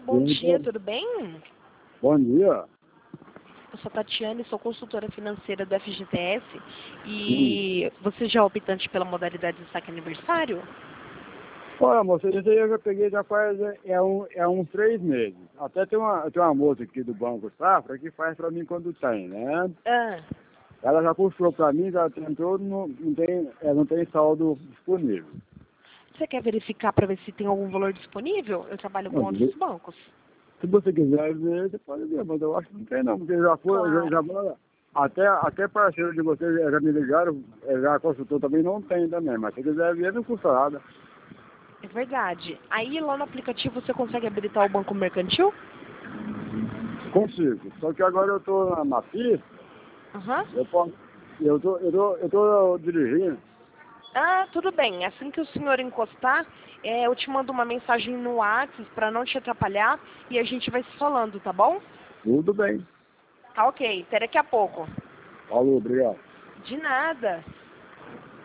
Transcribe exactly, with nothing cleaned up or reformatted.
bom dia, Sim, tudo bem? bom dia. Eu sou a Tatiane, sou consultora financeira do F G T S Hum. e você já é optante pela modalidade de saque aniversário? Olha, moça, isso aí eu já peguei já faz é, é um, é uns três meses. Até tem uma, tem uma moça aqui do Banco Safra que faz pra mim quando tem, né? Ah, Ela já puxou pra mim, já tentou, não, não, tem, é, não tem saldo disponível. você quer verificar para ver se tem algum valor disponível? Eu trabalho com Não, outros se bancos. se você quiser ver, você pode ver, mas eu acho que não tem não, porque já foi, já, Claro, já até, até parceiro de vocês já me ligaram, é, já consultou também, não tem também, mas se quiser ver, não custa nada. é verdade. Aí lá no aplicativo você consegue habilitar o banco mercantil? Consigo. Só que agora eu tô na, na pista. Aham. Eu posso. Eu tô, eu tô, eu tô dirigindo. Ah, tudo bem. Assim que o senhor encostar, é, eu te mando uma mensagem no WhatsApp para não te atrapalhar e a gente vai se falando, tá bom? Tudo bem. Tá ok, até daqui a pouco. Falou, obrigado. De nada.